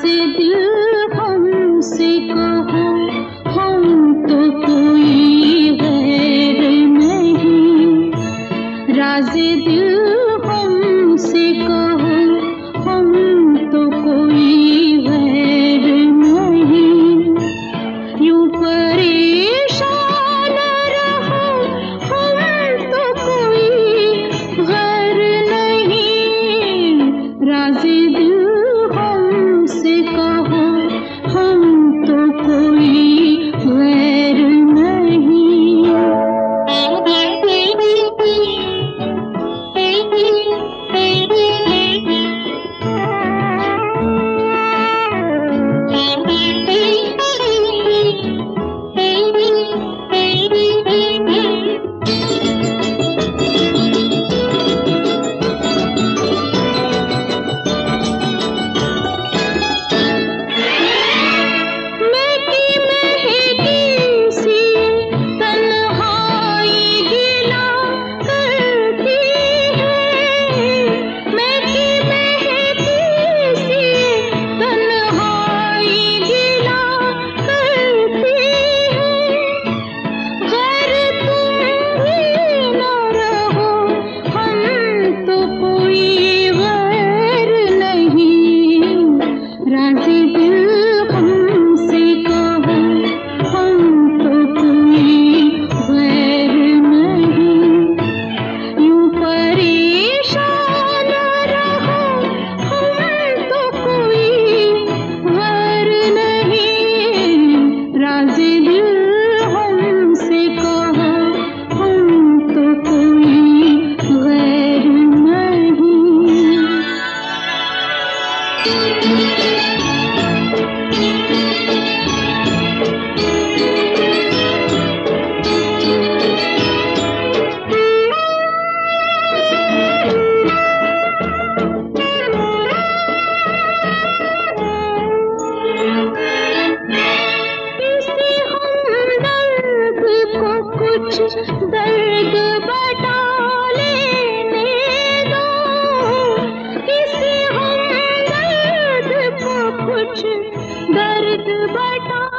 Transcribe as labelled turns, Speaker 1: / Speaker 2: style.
Speaker 1: राज़े दिल हमसे कहो, हम तो कोई गैर नहीं। राज़े दिल हमसे कहो, हम तो कोई गैर नहीं। यूं परेशान रहो, हम तो कोई गैर नहीं। राज़े दिल हमसे कहो, हम तो कोई गैर नहीं। दर्द बता लेने दो, किसी हमदर्द को कुछ दर्द बता